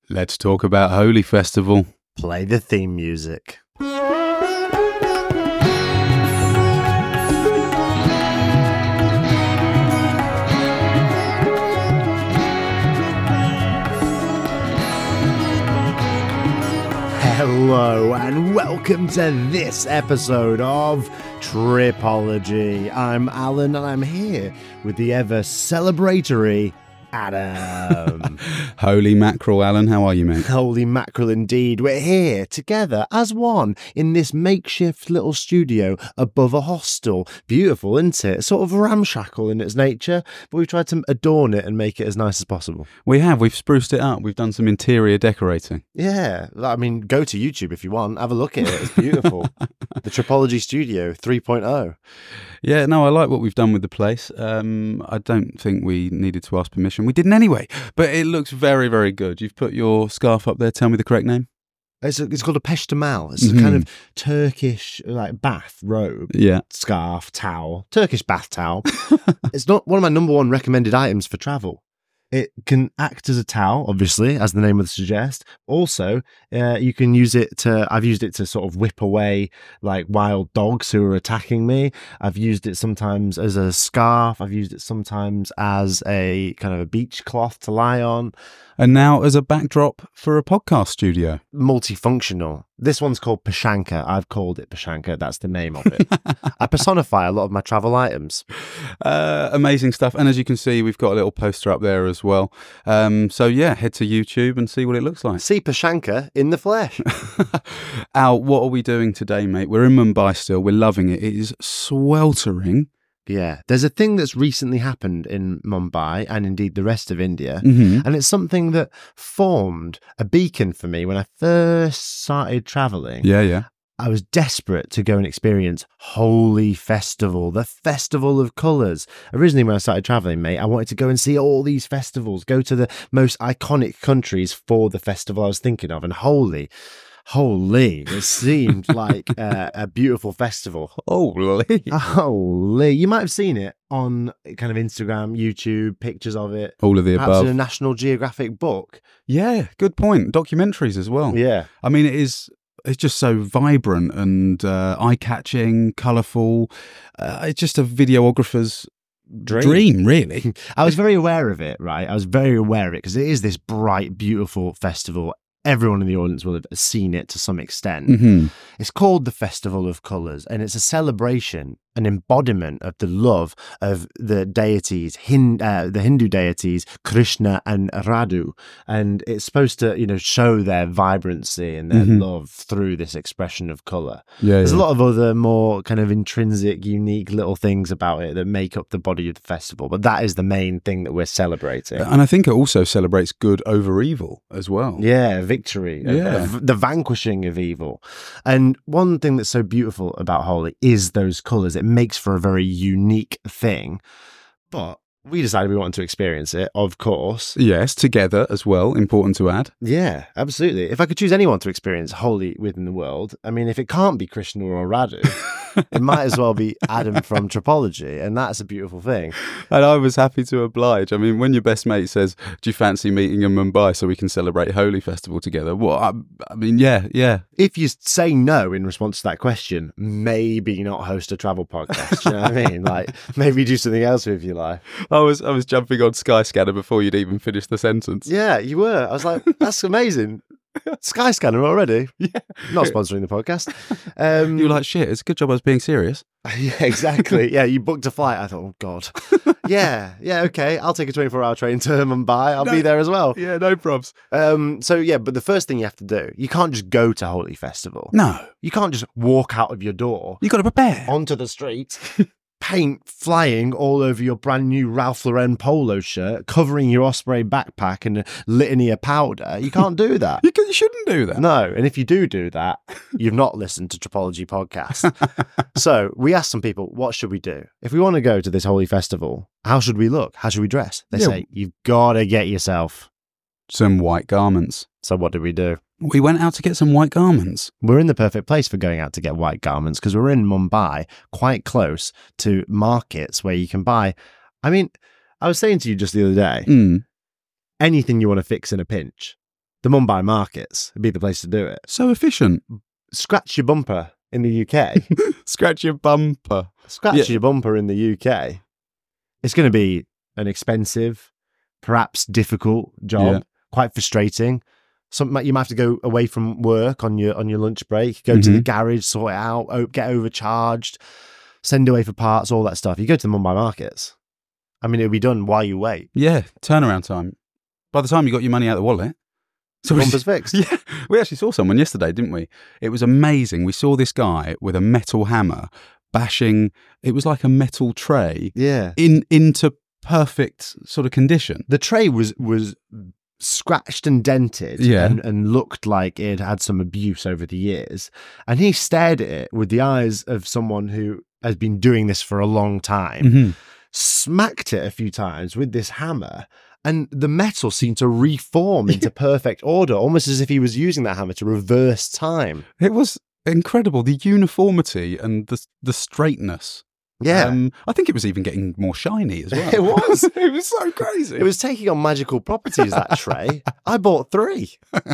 Let's talk about Holi Festival. Play the theme music. Hello and welcome to this episode of Tripology. I'm Alan and I'm here with the ever celebratory Adam. Holy mackerel, Alan. How are you, mate? Holy mackerel indeed. We're here together as one in this makeshift little studio above a hostel. Beautiful, isn't it? Sort of ramshackle in its nature, but we've tried to adorn it and make it as nice as possible. We have. We've spruced it up. We've done some interior decorating. Yeah. I mean, go to YouTube if you want. Have a look at it. It's beautiful. The Tripology Studio 3.0. Yeah, no, I like what we've done with the place. I don't think we needed to ask permission. We didn't anyway, but it looks very, very good. You've put your scarf up there. Tell me the correct name. It's called a peshtamal. It's a kind of Turkish bath robe, scarf, towel, Turkish bath towel. It's not one of my number one recommended items for travel. It can act as a towel, obviously, as the name would suggest. Also, you can use it to, I've used it to sort of whip away like wild dogs who are attacking me. I've used it sometimes as a scarf. I've used it sometimes as a kind of a beach cloth to lie on. And now as a backdrop for a podcast studio. Multifunctional. This one's called Peshanka. I've called it Peshanka. That's the name of it. I personify a lot of my travel items. Amazing stuff. And as you can see, we've got a little poster up there as well. So yeah, head to YouTube and see what it looks like. See Peshanka in the flesh. Al, what are we doing today, mate? We're in Mumbai still. We're loving it. It is sweltering. Yeah, there's a thing that's recently happened in Mumbai and indeed the rest of India, and it's something that formed a beacon for me when I first started traveling. Yeah. I was desperate to go and experience Holi Festival, the festival of colours. Originally, when I started traveling, mate, I wanted to go and see all these festivals, go to the most iconic countries for the festival I was thinking of, and Holi, it seemed like a beautiful festival. Holy. You might have seen it on kind of Instagram, YouTube, pictures of it. All of the perhaps above. in a National Geographic book. Yeah, good point. Documentaries as well. Yeah. I mean, it's just so vibrant and eye-catching, colourful. It's just a videographer's dream, really. I was very aware of it, right? I was very aware of it because it is this bright, beautiful festival. Everyone in the audience will have seen it to some extent. It's called the Festival of Colours, and it's a celebration, an embodiment of the love of the deities, the Hindu deities, Krishna and Radhu. And it's supposed to, show their vibrancy and their love through this expression of colour. There's a lot of other more kind of intrinsic, unique little things about it that make up the body of the festival, but that is the main thing that we're celebrating. And I think it also celebrates good over evil as well. Yeah, victory, the vanquishing of evil. And one thing that's so beautiful about Holi is those colours. It makes for a very unique thing. But we decided we wanted to experience it, of course. Yes, together as well, important to add. Yeah, absolutely. If I could choose anyone to experience Holi within the world, I mean, if it can't be Krishna or Radhu, it might as well be Adam from Tripology, and that's a beautiful thing. And I was happy to oblige. I mean, when your best mate says, do you fancy meeting in Mumbai so we can celebrate Holi Festival together? Well, I mean, yeah. If you say no in response to that question, maybe not host a travel podcast. You know what I mean? Like, maybe do something else with your life. I was jumping on Skyscanner before you'd even finished the sentence. Yeah, you were. I was like, that's amazing. Skyscanner already. Yeah. Not sponsoring the podcast. You were like, shit, it's a good job I was being serious. Yeah, exactly. Yeah, you booked a flight. I thought, oh, God. Yeah, okay. I'll take a 24-hour train to Mumbai. I'll be there as well. Yeah, no probs. But the first thing you have to do, you can't just go to Holi Festival. No. You can't just walk out of your door. You got to prepare. Onto the street. Paint flying all over your brand new Ralph Lauren polo shirt, covering your Osprey backpack and a litany of powder. You can't do that. You shouldn't do that. No, and if you do that, you've not listened to Tripology Podcast. So we asked some people, what should we do? If we want to go to this Holi Festival, how should we look? How should we dress? They say, you've got to get yourself some white garments. So what did we do? We went out to get some white garments. We're in the perfect place for going out to get white garments because we're in Mumbai, quite close to markets where you can buy. I mean, I was saying to you just the other day, anything you want to fix in a pinch, The Mumbai markets would be the place to do it. So efficient. Scratch your bumper in the UK. Scratch your bumper. Scratch your bumper in the UK. It's going to be an expensive, perhaps difficult job, quite frustrating. Something you might have to go away from work on your lunch break, go to the garage, sort it out, get overcharged, send away for parts, all that stuff. You go to the Mumbai markets. I mean, it'll be done while you wait. Yeah, turnaround time. By the time you got your money out of the wallet. So bumper's fixed. Yeah, we actually saw someone yesterday, didn't we? It was amazing. We saw this guy with a metal hammer bashing, it was like a metal tray into perfect sort of condition. The tray was scratched and dented and looked like it had some abuse over the years. And he stared at it with the eyes of someone who has been doing this for a long time, smacked it a few times with this hammer, and the metal seemed to reform into perfect order, almost as if he was using that hammer to reverse time. It was incredible, the uniformity and the straightness. Yeah. I think it was even getting more shiny as well. It was. It was so crazy. It was taking on magical properties, that tray. I bought 3.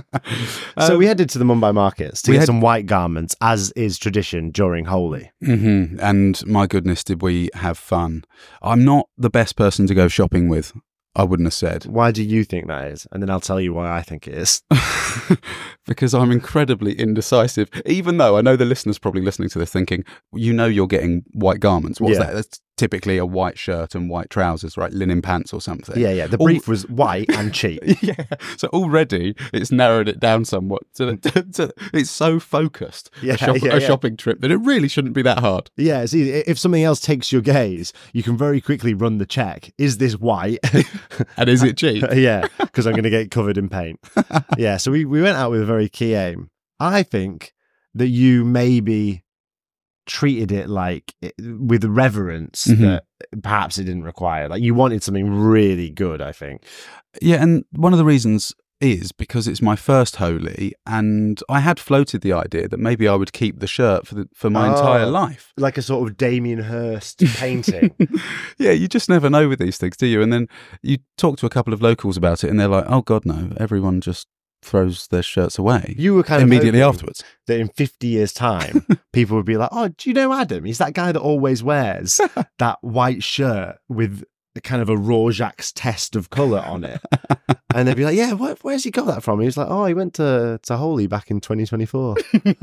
So we headed to the Mumbai markets to get some white garments, as is tradition during Holi. And my goodness, did we have fun. I'm not the best person to go shopping with, I wouldn't have said. Why do you think that is? And then I'll tell you why I think it is. Because I'm incredibly indecisive, even though I know the listeners probably listening to this thinking, you're getting white garments. What's that? That's typically a white shirt and white trousers, right? Linen pants or something. Yeah. The brief was white and cheap. So already it's narrowed it down somewhat. It's so focused, a shopping trip, that it really shouldn't be that hard. Yeah, it's easy. If something else takes your gaze, you can very quickly run the check. Is this white? And is it cheap? Yeah, because I'm going to get covered in paint. Yeah, so we went out with a very key aim. I think that you maybe treated it with reverence that perhaps it didn't require. Like, you wanted something really good, I think. Yeah, and one of the reasons is because it's my first Holi, and I had floated the idea that maybe I would keep the shirt for my entire life. Like a sort of Damien Hirst painting. Yeah, you just never know with these things, do you? And then you talk to a couple of locals about it and they're like, oh God, no, everyone just throws their shirts away. You were kind of immediately afterwards. That in 50 years' time, people would be like, oh, do you know Adam? He's that guy that always wears that white shirt with kind of a Rorschach's test of colour on it. And they'd be like, yeah, where's he got that from? He's like, oh, he went to Holi back in 2024.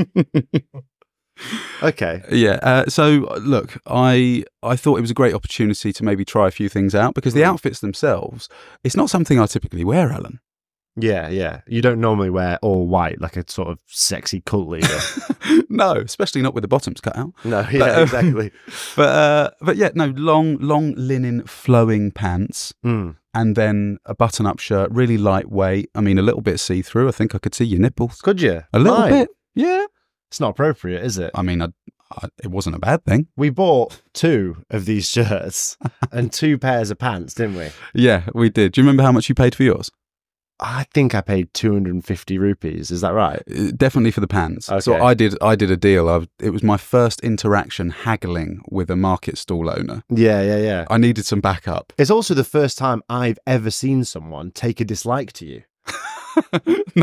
Okay. Yeah. So look, I thought it was a great opportunity to maybe try a few things out, because the outfits themselves, it's not something I typically wear, Alan. Yeah. You don't normally wear all white like a sort of sexy cult leader. No, especially not with the bottoms cut out. No, yeah, exactly. But yeah, no, long linen flowing pants, and then a button-up shirt, really lightweight. I mean, a little bit see-through. I think I could see your nipples. Could you? A little bit. Yeah. It's not appropriate, is it? I mean, it wasn't a bad thing. We bought 2 of these shirts and 2 pairs of pants, didn't we? Yeah, we did. Do you remember how much you paid for yours? I think I paid 250 rupees. Is that right? Definitely for the pants. Okay. So I did a deal. It was my first interaction haggling with a market stall owner. Yeah. I needed some backup. It's also the first time I've ever seen someone take a dislike to you. No.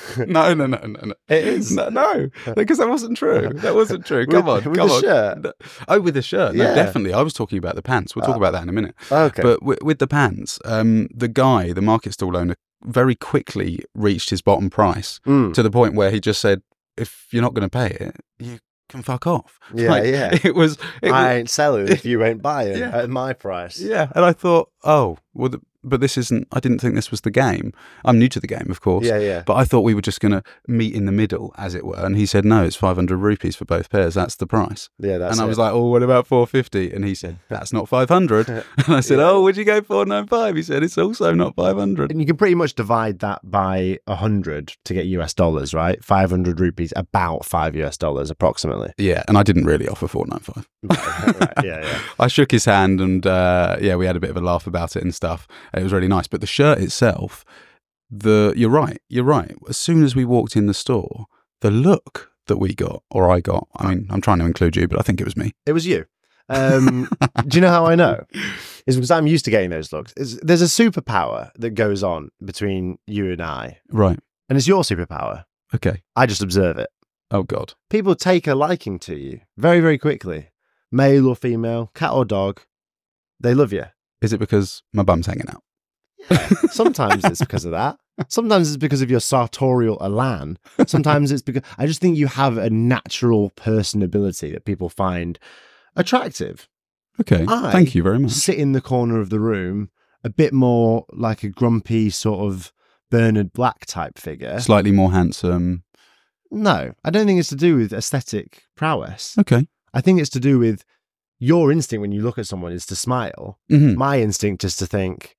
It is. No, because that wasn't true. That wasn't true. Come on. With the shirt? Oh, with the shirt. No, definitely. I was talking about the pants. We'll talk about that in a minute. Okay. But with the pants, the market stall owner, very quickly reached his bottom price to the point where he just said, if you're not going to pay it, you can fuck off. Yeah. It was. I ain't selling if you ain't buying at my price. Yeah. And I thought, oh, well, but this isn't, I didn't think this was the game. I'm new to the game, of course. Yeah. But I thought we were just going to meet in the middle, as it were. And he said, no, it's 500 rupees for both pairs. That's the price. Yeah, that's And I was like, oh, what about 450? And he said, that's not 500. And I said, oh, would you go 495? He said, it's also not 500. And you can pretty much divide that by 100 to get US dollars, right? 500 rupees, about $5 US approximately. Yeah. And I didn't really offer 495. Right, yeah. I shook his hand and we had a bit of a laugh about it and stuff. It was really nice. But the shirt itself, you're right. As soon as we walked in the store, the look that we got, or I got, I mean, I'm trying to include you, but I think it was me. It was you. Do you know how I know? It's because I'm used to getting those looks. There's a superpower that goes on between you and I. Right. And it's your superpower. Okay. I just observe it. Oh, God. People take a liking to you very, very quickly. Male or female, cat or dog, they love you. Is it because my bum's hanging out? Yeah. Sometimes it's because of that. Sometimes it's because of your sartorial elan. Sometimes it's because I just think you have a natural personability that people find attractive. Okay. Thank you very much. Sit in the corner of the room, a bit more like a grumpy sort of Bernard Black type figure. Slightly more handsome. No, I don't think it's to do with aesthetic prowess. Okay. I think it's to do with your instinct when you look at someone is to smile. Mm-hmm. My instinct is to think,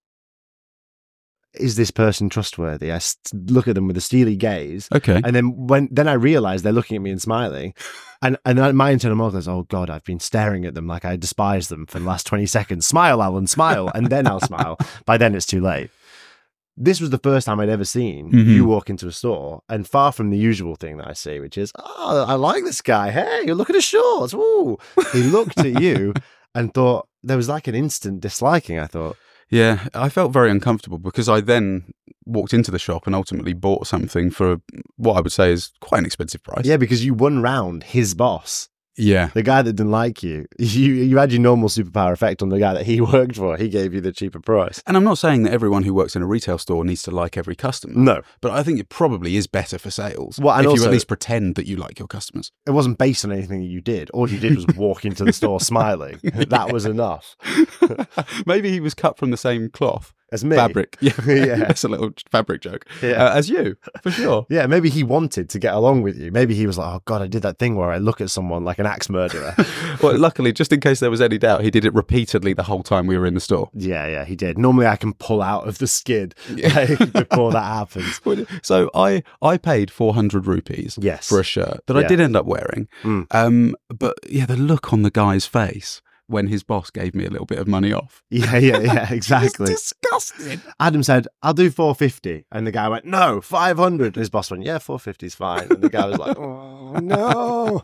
is this person trustworthy? I look at them with a steely gaze. Okay. And then I realize they're looking at me and smiling. And my internal monologue is, oh God, I've been staring at them like I despise them for the last 20 seconds. Smile, Alan, smile. And then I'll smile. By then it's too late. This was the first time I'd ever seen you walk into a store, and far from the usual thing that I see, which is, oh, I like this guy. Hey, look at his shorts. Ooh. He looked at you and thought, there was like an instant disliking, I thought. Yeah, I felt very uncomfortable because I then walked into the shop and ultimately bought something for what I would say is quite an expensive price. Yeah, because you won round his boss. Yeah. The guy that didn't like you. You had your normal superpower effect on the guy that he worked for. He gave you the cheaper price. And I'm not saying that everyone who works in a retail store needs to like every customer. No. But I think it probably is better for sales Well, and if also, you at least pretend that you like your customers. It wasn't based on anything that you did. All you did was walk into the store smiling. That was enough. Maybe he was cut from the same cloth. As me. Fabric. Yeah. Yeah. That's a little fabric joke. Yeah. As you, for sure. Yeah, maybe he wanted to get along with you. Maybe he was like, oh God, I did that thing where I look at someone like an axe murderer. Well, luckily, just in case there was any doubt, he did it repeatedly the whole time we were in the store. Yeah, he did. Normally I can pull out of the skid before that happens. So I paid 400 rupees for a shirt that I did end up wearing. But yeah, the look on the guy's face when his boss gave me a little bit of money off. Yeah, exactly. It's disgusting. Adam said, I'll do 450. And the guy went, no, 500. His boss went, yeah, 450 is fine. And the guy was like, oh, no.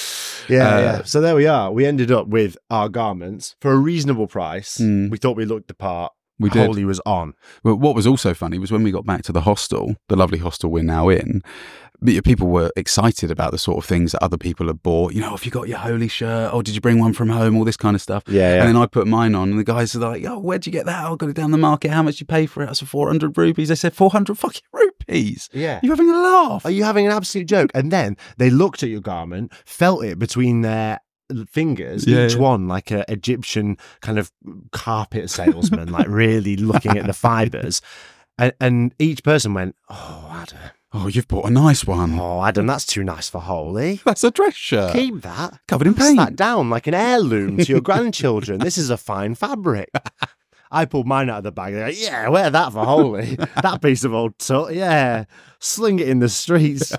Yeah. So there we are. We ended up with our garments for a reasonable price. We thought we looked the part. We did. Holy was on. Well, what was also funny was when we got back to the hostel, the lovely hostel we're now in, people were excited about the sort of things that other people had bought. You know, have you got your Holy shirt? Oh, did you bring one from home? All this kind of stuff. Yeah. And then I put mine on, and the guys are like, oh, where'd you get that? I got it down the market. How much did you pay for it? I said, 400 rupees. They said, 400 fucking rupees? Yeah. You're having a laugh. Are you having an absolute joke? And then they looked at your garment, felt it between their fingers, each one like an Egyptian kind of carpet salesman, like really looking at the fibers. And each person went, oh, Adam. Oh, you've bought a nice one. Oh, Adam, that's too nice for Holy. That's a dress shirt. Keep that. Covered in Pass paint. that down like an heirloom to your grandchildren. This is a fine fabric. I pulled mine out of the bag. They're like, yeah, wear that for Holy. That piece of old tut, yeah. Sling it in the streets.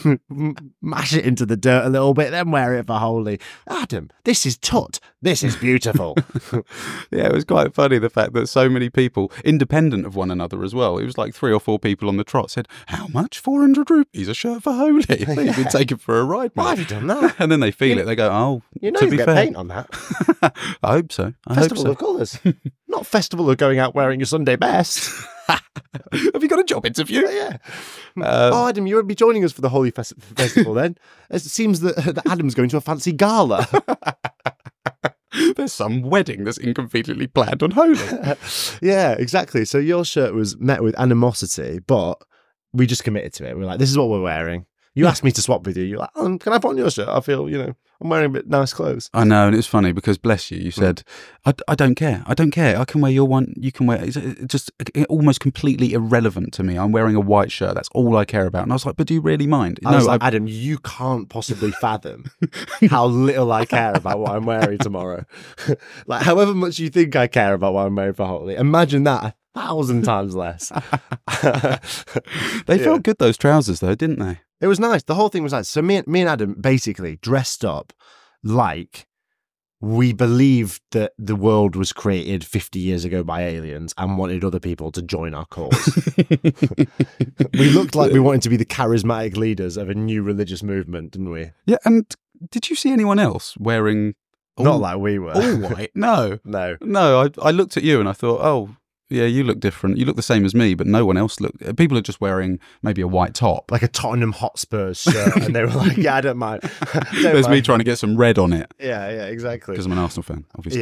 Mash it into the dirt a little bit, then wear it for Holy. Adam, this is tut. This is beautiful. Yeah, it was quite funny, the fact that so many people, independent of one another as well, it was like 3 or 4 people on the trot said, how much? 400 rupees, a shirt for Holy. They've been taken for a ride, mate. Why have you done that? And then they feel it. They go, oh, you know to you be get fair. paint on that. I hope so. Festival of Colours. Not Festival of going out wearing your Sunday best. Have you got a job interview? Yeah. Oh, Adam, you won't be joining us for the Holy Festival then. It seems that Adam's going to a fancy gala. There's some wedding that's inconveniently planned on Holy. Yeah, exactly. So your shirt was met with animosity, but we just committed to it. We're like, this is what we're wearing. You asked me to swap with you. You're like, oh, can I put on your shirt? I feel, I'm wearing a bit nice clothes. I know, and it's funny because, bless you, you said, I don't care. I don't care. I can wear your one. You can wear it. It's just almost completely irrelevant to me. I'm wearing a white shirt. That's all I care about. And I was like, but do you really mind? I was like, Adam, you can't possibly fathom how little I care about what I'm wearing tomorrow. Like, however much you think I care about what I'm wearing for Holy, imagine that 1,000 times less. They felt good, those trousers, though, didn't they? It was nice. The whole thing was nice. So me and Adam basically dressed up like we believed that the world was created 50 years ago by aliens and wanted other people to join our cause. We looked like we wanted to be the charismatic leaders of a new religious movement, didn't we? Yeah, and did you see anyone else wearing... Not like we were. All white? No. No. No, I looked at you and I thought, oh... Yeah, you look different. You look the same as me, but no one else looked. People are just wearing maybe a white top. Like a Tottenham Hotspurs shirt. And they were like, yeah, I don't mind. There's me trying to get some red on it. Yeah, exactly. Because I'm an Arsenal fan, obviously.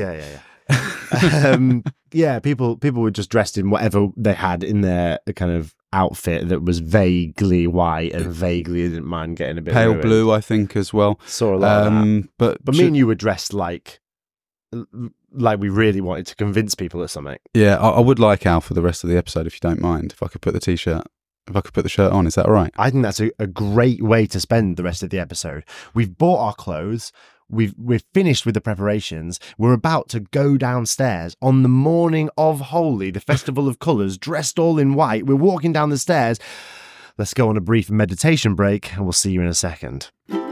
Yeah. People were just dressed in whatever they had in their kind of outfit that was vaguely white and vaguely didn't mind getting a bit pale ruined. blue, I think, as well. Saw a lot of that. But me and you were dressed like we really wanted to convince people of something. Yeah, I would like Al for the rest of the episode, if you don't mind. If I could put the shirt on, is that all right? I think that's a great way to spend the rest of the episode. We've bought our clothes. We're finished with the preparations. We're about to go downstairs on the morning of Holy, the Festival of Colours, dressed all in white. We're walking down the stairs. Let's go on a brief meditation break, and we'll see you in a second.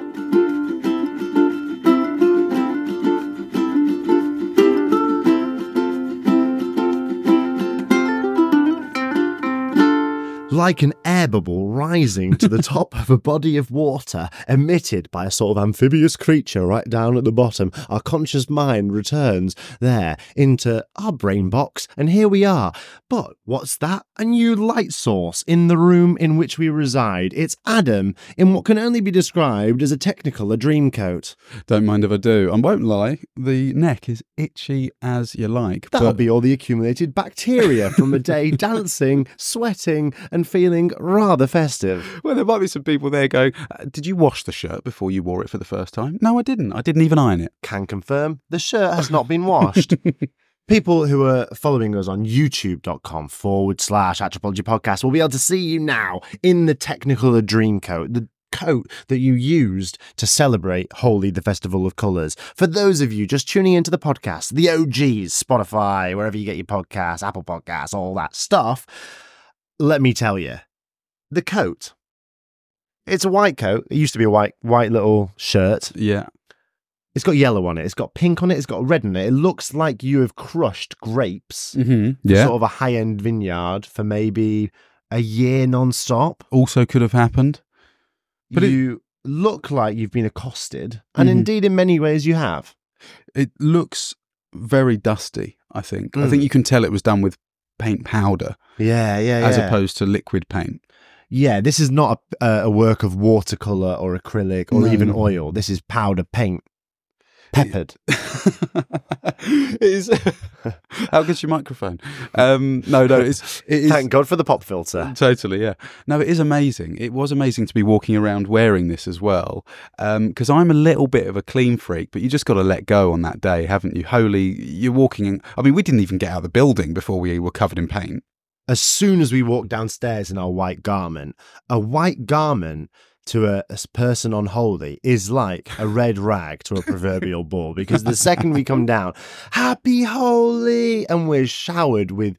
Like an air bubble rising to the top of a body of water, emitted by a sort of amphibious creature right down at the bottom, our conscious mind returns there into our brain box, and here we are. But what's that? A new light source in the room in which we reside. It's Adam in what can only be described as a dream coat. Don't mind if I do. I won't lie, the neck is itchy as you like. That'll be all the accumulated bacteria from a day dancing, sweating, and feeling rather festive. Well, there might be some people there going, did you wash the shirt before you wore it for the first time? No, I didn't. I didn't even iron it. Can confirm the shirt has not been washed. People who are following us on youtube.com/Atropology Podcast will be able to see you now in the Technicolor dream coat, the coat that you used to celebrate Holy, the Festival of Colours. For those of you just tuning into the podcast, the OGs, Spotify, wherever you get your podcasts, Apple Podcasts, all that stuff, let me tell you, the coat, it's a white coat. It used to be a white little shirt. Yeah. It's got yellow on it. It's got pink on it. It's got red on it. It looks like you have crushed grapes. Yeah. Sort of a high-end vineyard for maybe a year non-stop. Also could have happened. But you look like you've been accosted. And indeed, in many ways, you have. It looks very dusty, I think. I think you can tell it was done with paint powder. Yeah. As opposed to liquid paint. Yeah, this is not a work of watercolour or acrylic or even oil. This is powder paint. Peppered. It is. How good's your microphone? No, it is. Thank God for the pop filter. Totally, yeah. No, it is amazing. It was amazing to be walking around wearing this as well. Because I'm a little bit of a clean freak, but you just got to let go on that day, haven't you? Holy, you're walking in. I mean, we didn't even get out of the building before we were covered in paint. As soon as we walked downstairs in our white garment, a white garment to a person on Holy is like a red rag to a proverbial ball, because the second we come down, happy Holy, and we're showered with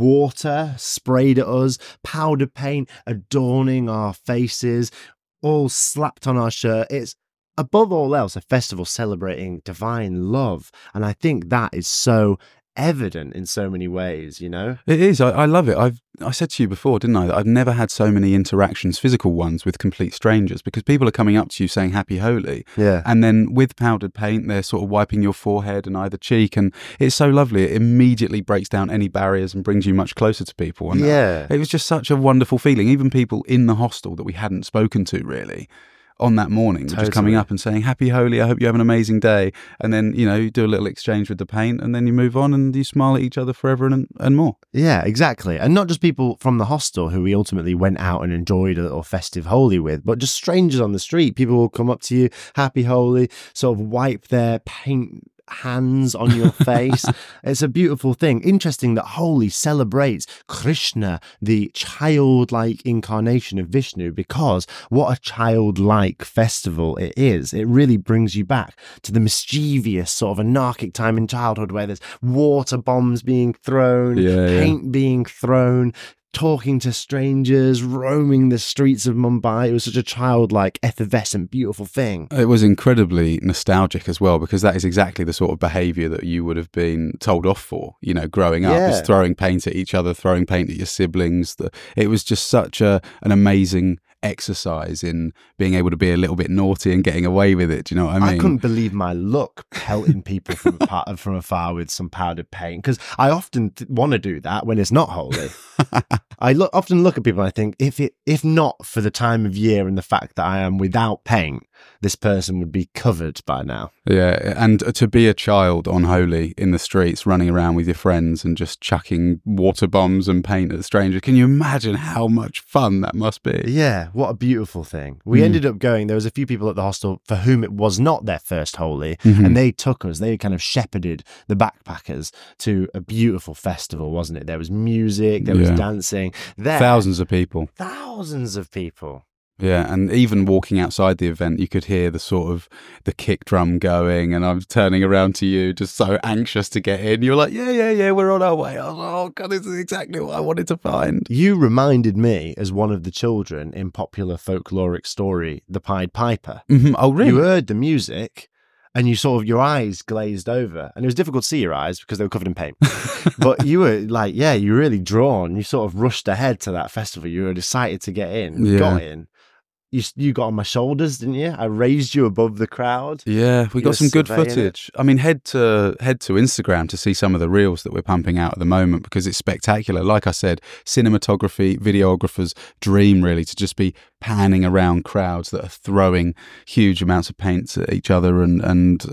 water sprayed at us, powder paint adorning our faces, all slapped on our shirt. It's above all else a festival celebrating divine love, and I think that is so evident in so many ways, you know? It is. I love it. I said to you before, didn't I, that I've never had so many interactions, physical ones, with complete strangers, because people are coming up to you saying happy Holy. Yeah. And then with powdered paint, they're sort of wiping your forehead and either cheek, and it's so lovely. It immediately breaks down any barriers and brings you much closer to people. And yeah. It was just such a wonderful feeling. Even people in the hostel that we hadn't spoken to really on that morning, just coming up and saying happy Holy, I hope you have an amazing day, and then you do a little exchange with the paint, and then you move on and you smile at each other forever and more. Yeah, exactly. And not just people from the hostel who we ultimately went out and enjoyed a little festive Holy with, but just strangers on the street. People will come up to you, happy Holy, sort of wipe their paint hands on your face. It's a beautiful thing. Interesting that Holy celebrates Krishna, the childlike incarnation of Vishnu, because what a childlike festival it is. It really brings you back to the mischievous sort of anarchic time in childhood where there's water bombs being thrown, paint being thrown, talking to strangers, roaming the streets of Mumbai. It was such a childlike, effervescent, beautiful thing. It was incredibly nostalgic as well, because that is exactly the sort of behaviour that you would have been told off for, growing up, is throwing paint at each other, throwing paint at your siblings. It was just such an amazing exercise in being able to be a little bit naughty and getting away with it. Do you know what I mean? I couldn't believe my luck pelting people from afar with some powdered paint, because I often want to do that when it's not holy. I often look at people and I think, if not for the time of year and the fact that I am without paint, this person would be covered by now. Yeah, and to be a child on Holy in the streets, running around with your friends and just chucking water bombs and paint at strangers, can you imagine how much fun that must be? Yeah, what a beautiful thing. We ended up going, there was a few people at the hostel for whom it was not their first Holy, and they took us, they kind of shepherded the backpackers to a beautiful festival, wasn't it? There was music, there was dancing. Thousands of people. Thousands of people. Yeah, and even walking outside the event, you could hear the sort of the kick drum going, and I'm turning around to you, just so anxious to get in. You're like, yeah, we're on our way. I was like, oh God, this is exactly what I wanted to find. You reminded me as one of the children in popular folkloric story, The Pied Piper. Oh, really? You heard the music, and you sort of, your eyes glazed over, and it was difficult to see your eyes because they were covered in paint. But you were like, yeah, you were really drawn. You sort of rushed ahead to that festival. You were excited to get in. You got in. You got on my shoulders, didn't you? I raised you above the crowd. Yeah, we got some good footage. I mean, head to Instagram to see some of the reels that we're pumping out at the moment, because it's spectacular. Like I said, cinematography, videographers' dream really, to just be panning around crowds that are throwing huge amounts of paints at each other. And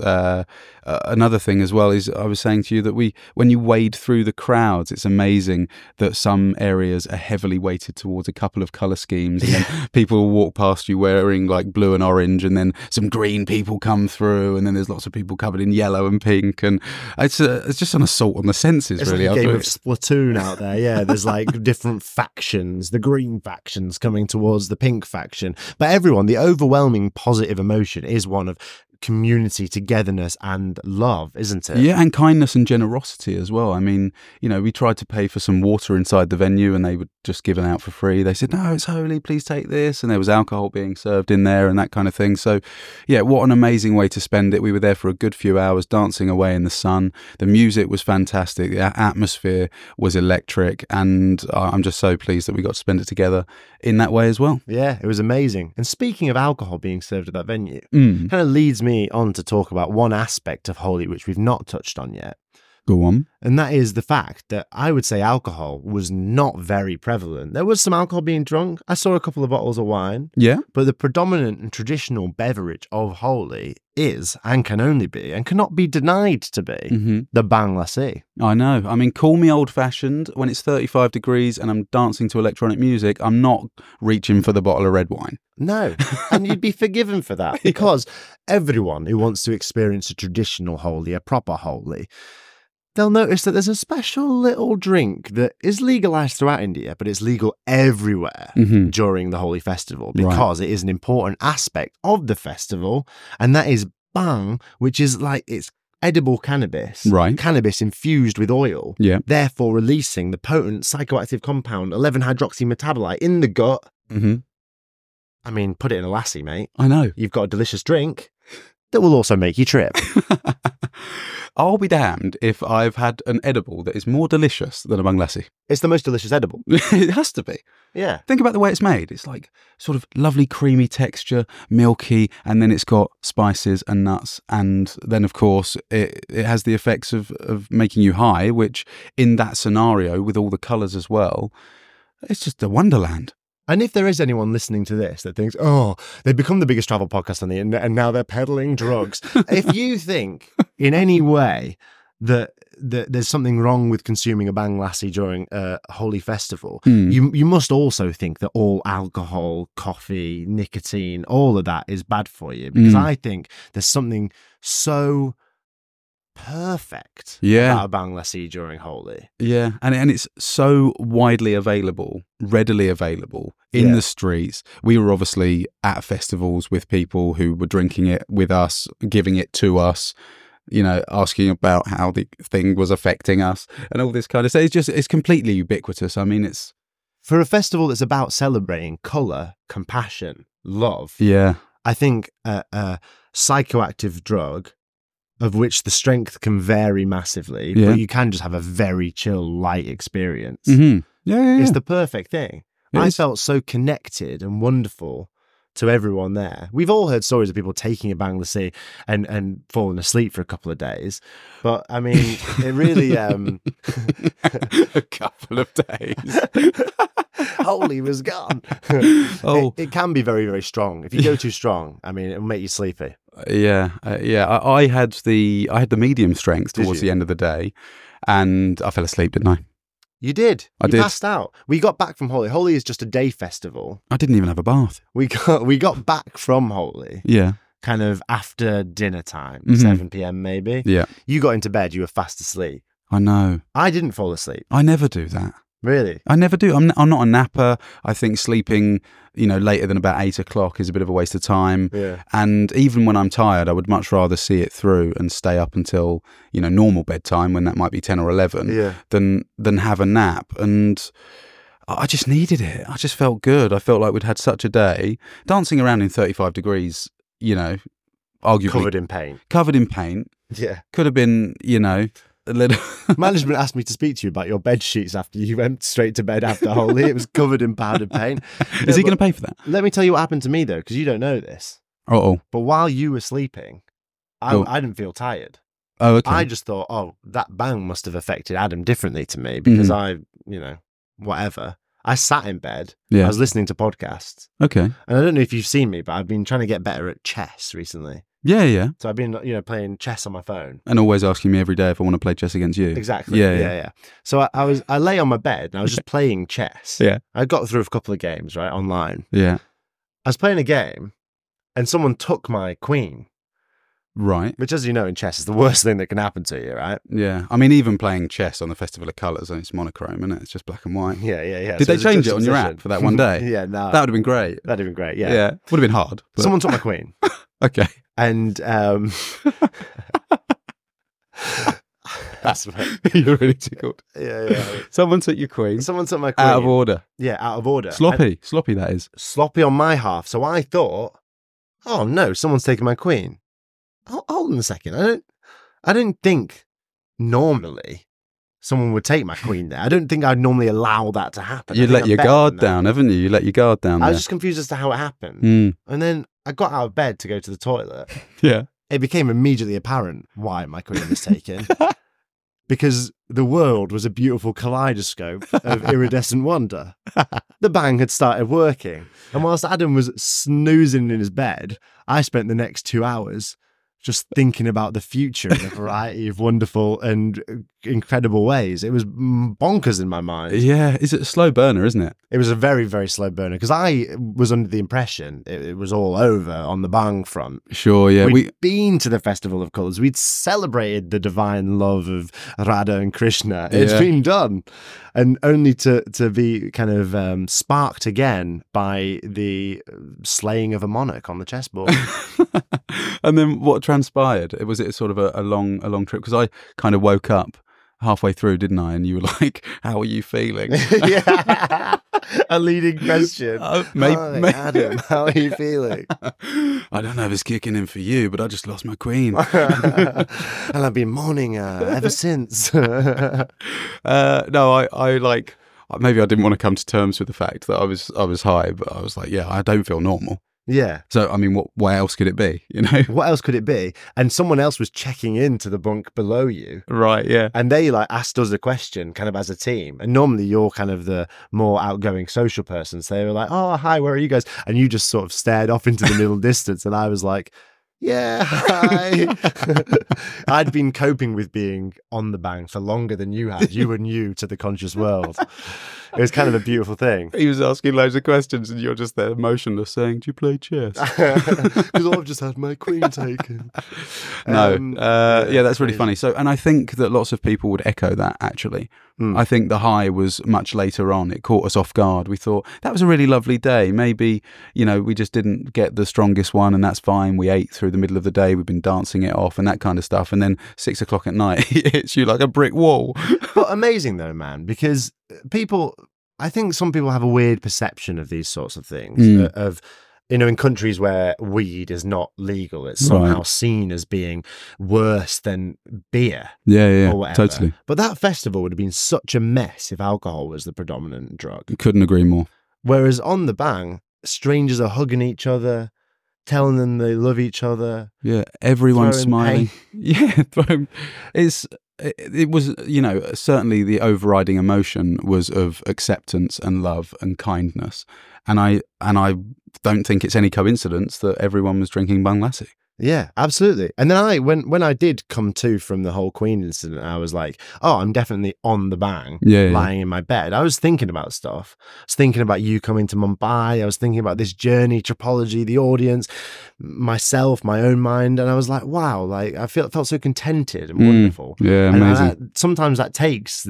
another thing as well is, I was saying to you that when you wade through the crowds, it's amazing that some areas are heavily weighted towards a couple of colour schemes, and then people will walk past you wearing like blue and orange, and then some green people come through, and then there's lots of people covered in yellow and pink, and it's just an assault on the senses. It's really like a game of Splatoon out there. Yeah, there's like different factions, the green factions coming towards the pink faction, but everyone, the overwhelming positive emotion is one of community, togetherness and love, isn't it? Yeah, and kindness and generosity as well. I mean, we tried to pay for some water inside the venue, and they were just given out for free. They said, no, it's holy, please take this. And there was alcohol being served in there and that kind of thing. So yeah, what an amazing way to spend it. We were there for a good few hours dancing away in the sun. The music was fantastic. The atmosphere was electric, and I'm just so pleased that we got to spend it together in that way as well. Yeah, it was amazing. And speaking of alcohol being served at that venue, kind of leads me on to talk about one aspect of Holy which we've not touched on yet. Go on. And that is the fact that I would say alcohol was not very prevalent. There was some alcohol being drunk. I saw a couple of bottles of wine. Yeah. But the predominant and traditional beverage of Holy is, and can only be, and cannot be denied to be, the Bang Lassi. I know. I mean, call me old-fashioned. When it's 35 degrees and I'm dancing to electronic music, I'm not reaching for the bottle of red wine. No, and you'd be forgiven for that, because everyone who wants to experience a traditional Holy, a proper Holy, they'll notice that there's a special little drink that is legalized throughout India, but it's legal everywhere during the Holy Festival, because it is an important aspect of the festival, and that is Bang, which is like, it's edible cannabis, cannabis infused with oil, therefore releasing the potent psychoactive compound 11-hydroxymetabolite in the gut. I mean, put it in a lassi, mate. I know. You've got a delicious drink that will also make you trip. I'll be damned if I've had an edible that is more delicious than a Bang Lassi. It's the most delicious edible. It has to be. Yeah. Think about the way it's made. It's like sort of lovely creamy texture, milky, and then it's got spices and nuts. And then, of course, it has the effects of making you high, which in that scenario, with all the colours as well, it's just a wonderland. And if there is anyone listening to this that thinks, oh, they've become the biggest travel podcast on the internet and now they're peddling drugs. If you think in any way that there's something wrong with consuming a Bang Lassi during a Holy Festival, you must also think that all alcohol, coffee, nicotine, all of that is bad for you. Because I think there's something so perfect about a Bang Lassi during Holy. Yeah, and it's so widely available, readily available in the streets. We were obviously at festivals with people who were drinking it with us, giving it to us, asking about how the thing was affecting us and all this kind of stuff. It's completely ubiquitous. I mean, it's for a festival that's about celebrating colour, compassion, love. Yeah. I think a psychoactive drug, of which the strength can vary massively, but you can just have a very chill, light experience. Yeah. It's the perfect thing. I felt so connected and wonderful to everyone there. We've all heard stories of people taking a Bang Lassie and falling asleep for a couple of days. But I mean, it really a couple of days. Holy was gone. It can be very, very strong. If you go too strong, I mean, it'll make you sleepy. Yeah. I had the medium strength towards the end of the day, and I fell asleep, didn't I? You did. I did. Passed out. We got back from Holi. Holi is just a day festival. I didn't even have a bath. We got back from Holi. Yeah. Kind of after dinner time, 7 p.m. maybe. Yeah. You got into bed. You were fast asleep. I know. I didn't fall asleep. I never do that. Really? I never do. I'm not a napper. I think sleeping, later than about 8 o'clock is a bit of a waste of time. Yeah. And even when I'm tired, I would much rather see it through and stay up until, normal bedtime, when that might be 10 or 11, than have a nap. And I just needed it. I just felt good. I felt like we'd had such a day. Dancing around in 35 degrees, arguably. Covered in paint. Yeah. Could have been, a little. Management asked me to speak to you about your bed sheets after you went straight to bed after Holi. It was covered in powdered paint. Is he going to pay for that? Let me tell you what happened to me, though, because you don't know this. Oh. But while you were sleeping, I didn't feel tired. Oh, okay. I just thought, that bang must have affected Adam differently to me because whatever. I sat in bed. Yeah. I was listening to podcasts. Okay. And I don't know if you've seen me, but I've been trying to get better at chess recently. Yeah. So I've been, playing chess on my phone. And always asking me every day if I want to play chess against you. Exactly. Yeah. So I lay on my bed and I was just playing chess. Yeah. I got through a couple of games, right, online. Yeah. I was playing a game and someone took my queen. Right. Which, as you know, in chess is the worst thing that can happen to you, right? Yeah. I mean, even playing chess on the Festival of Colours, and it's monochrome, isn't it? It's just black and white. Yeah. Did they change it on your app for that one day? Yeah, no. That would have been great. That'd have been great, yeah. Yeah. Would have been hard. But... Someone took my queen. Okay. And that's you're really tickled. Yeah. Someone took your queen. Someone took my queen. Out of order. Yeah, out of order. Sloppy, that is. Sloppy on my half. So I thought, oh no, someone's taken my queen. Hold on a second. I don't think normally someone would take my queen there. I don't think I'd normally allow that to happen. You let your guard down, haven't you? You let your guard down. I was just confused as to how it happened. And then I got out of bed to go to the toilet. Yeah. It became immediately apparent why my queen was taken. Because the world was a beautiful kaleidoscope of iridescent wonder. The bang had started working. And whilst Adam was snoozing in his bed, I spent the next 2 hours just thinking about the future in a variety of wonderful and incredible ways. It was bonkers in my mind. Yeah, it's a slow burner, isn't it? It was a very, very slow burner because I was under the impression it was all over on the bang front. Sure, yeah. We'd been to the Festival of Colours. We'd celebrated the divine love of Radha and Krishna. It's been done. And only to be kind of sparked again by the slaying of a monarch on the chessboard. And then what transpired? Was it sort of a long trip? Because I kind of woke up halfway through, didn't I? And you were like, "How are you feeling?" Yeah, a leading question. Adam, how are you feeling? I don't know if it's kicking in for you, but I just lost my queen, and I've been mourning ever since. No, I like. Maybe I didn't want to come to terms with the fact that I was high, but I was like, yeah, I don't feel normal. Yeah. So, I mean, what else could it be, What else could it be? And someone else was checking into the bunk below you. Right, yeah. And they asked us a question kind of as a team. And normally you're kind of the more outgoing social person. So they were like, oh, hi, where are you guys? And you just sort of stared off into the middle distance. And I was like, yeah, hi. I'd been coping with being on the bang for longer than you had. You were new to the conscious world. It was kind of a beautiful thing. He was asking loads of questions and you're just there motionless saying, do you play chess? Because I've just had my queen taken. Yeah, that's really funny. So, and I think that lots of people would echo that, actually. I think the high was much later on. It caught us off guard. We thought, that was a really lovely day. Maybe, we just didn't get the strongest one and that's fine. We ate through the middle of the day. We've been dancing it off and that kind of stuff. And then 6 o'clock at night, it hits you like a brick wall. But amazing though, man, because I think some people have a weird perception of these sorts of things, of, in countries where weed is not legal, it's somehow seen as being worse than beer. Yeah, or whatever. Totally. But that festival would have been such a mess if alcohol was the predominant drug. Couldn't agree more. Whereas on the Bang, strangers are hugging each other, telling them they love each other. Yeah, everyone's smiling. Hey. Yeah, it was, you know, certainly the overriding emotion was of acceptance and love and kindness. And I don't think it's any coincidence that everyone was drinking Bung Lassi. Yeah, absolutely. And then when I did come to from the whole Queen incident, I was like, oh, I'm definitely on the Bang, lying in my bed. I was thinking about stuff. I was thinking about you coming to Mumbai. I was thinking about this journey, Tripology, the audience, myself, my own mind. And I was like, wow, like I felt so contented and wonderful. Yeah, amazing. And sometimes that takes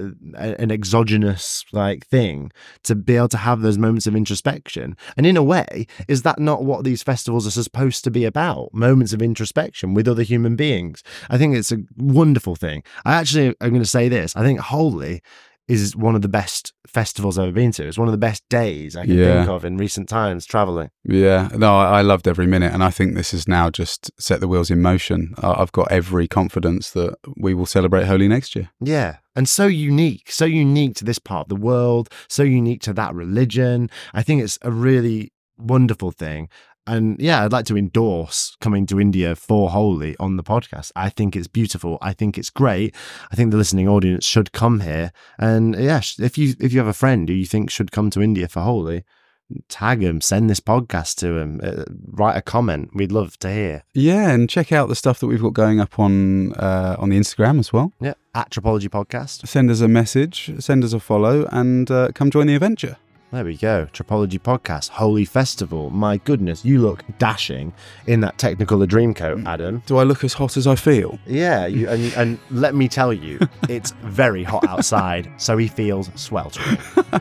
an exogenous like thing to be able to have those moments of introspection. And in a way, is that not what these festivals are supposed to be about? Moments of introspection with other human beings. I think it's a wonderful thing. I'm going to say this. I think Holy is one of the best festivals I've ever been to. It's one of the best days I can think of in recent times traveling. Yeah, no, I loved every minute. And I think this has now just set the wheels in motion. I've got every confidence that we will celebrate Holy next year. Yeah. And so unique to this part of the world, so unique to that religion. I think it's a really wonderful thing. And yeah, I'd like to endorse coming to India for Holy on the podcast. I think it's beautiful. I think it's great. I think the listening audience should come here. And yeah, if you have a friend who you think should come to India for Holy, tag him, send this podcast to him, write a comment. We'd love to hear. Yeah, and check out the stuff that we've got going up on the Instagram as well. Yeah, at Tripology Podcast. Send us a message, send us a follow, and come join the adventure. There we go. Tripology Podcast, Holy Festival. My goodness, you look dashing in that Technicolor Dreamcoat, Adam. Do I look as hot as I feel? Yeah, and let me tell you, it's very hot outside, so he feels sweltering.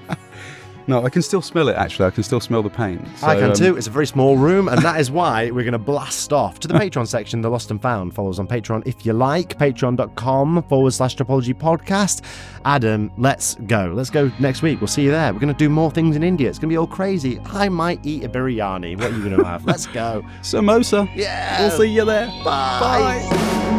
No, I can still smell it, actually. I can still smell the paint. So, I can too. It's a very small room, and that is why we're going to blast off to the Patreon section, The Lost and Found. Follow us on Patreon if you like, patreon.com/Tripology Podcast. Adam, let's go. Let's go next week. We'll see you there. We're going to do more things in India. It's going to be all crazy. I might eat a biryani. What are you going to have? Let's go. Samosa. Yeah. We'll see you there. Bye. Bye.